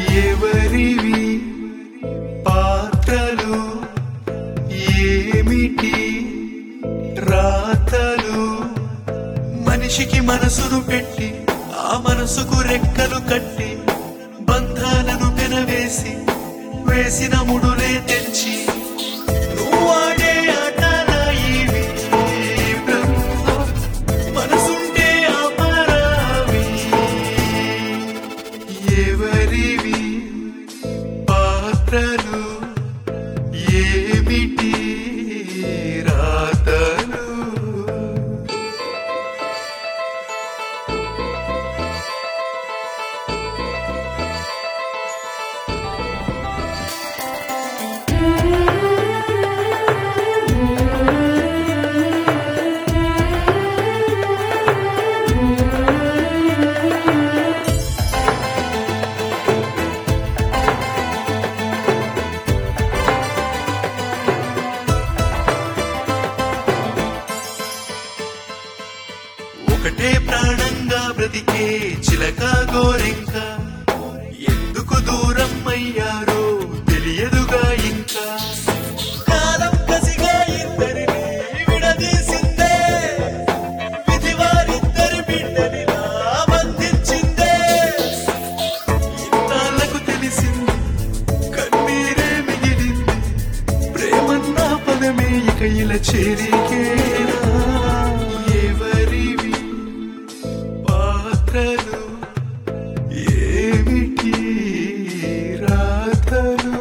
ఎవరివి పాత్రలు ఏమిటి రాతలు మనిషికి మనసును పెట్టి ఆ మనసుకు రెక్కలు కట్టి బంధాలను పెనవేసి వేసిన ముడులే తెచ్చి నువ్వు ఆడే ఆటలా ఇవి బ్రహ్మ మనసుంటే అపరావి ఎవరివి పాత్రలు ఏమిటి రాతలు ఒకటే ప్రాణంగా బ్రతికే చిలక గోరింక ఎందుకు దూరం అయ్యారో తెలియదుగా ఇంకా కాలం కసిగా ఇద్దరిని విడదీసిందే విధి వారిద్దరి బిడ్డనిలా బంధించిందే ఇన్నాళ్లకు తెలిసింది కన్నీరే మిగిలింది ప్రేమన్న పదమే ఇక ఇలా చేరికేనా పాత్రలు ఏమిటి రాతలు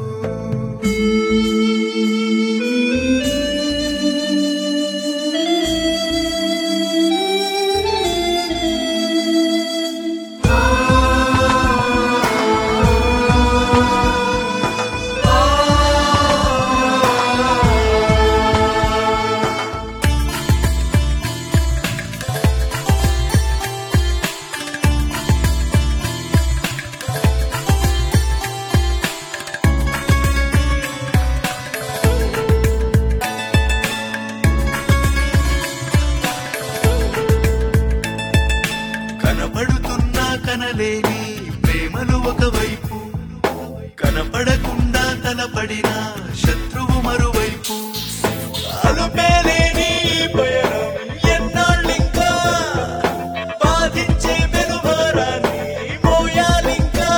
కనపడుతున్నా కనలేని ప్రేమలు ఒకవైపు కనపడకుండా తలపడిన శత్రువు మరువైపు అలుపేలేని పయనం ఎన్నాళ్ళింకా బాధించే వెలువరాన్ని మోయాలింకా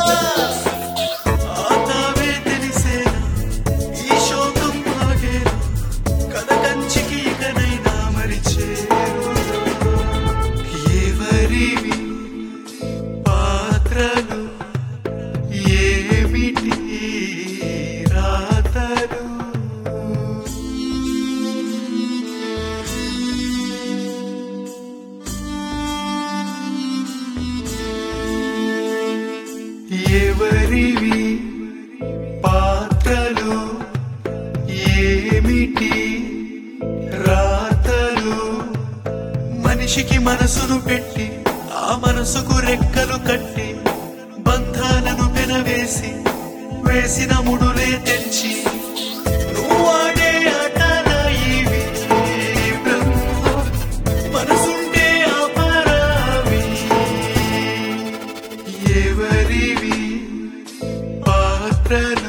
ఆతావే తెలిసేనా ఈ శోకం ఆగేనా కథ కంచికి ఇకనైనా మరిచేరు ఎవరివి పాత్రలు ఏమిటి రాతలు ఎవరివి పాత్రలు ఏమిటి రాతలు మనిషికి మనసును పెట్టి ఆ మనసుకు రెక్కలు కట్టి బంధాలను పెనవేసి వేసిన ముడులే తెచ్చి నువ్వు ఆడే ఆటలా ఇవి బ్రహ్మ మనసుంటే అపరావి ఎవరివి పాత్రలు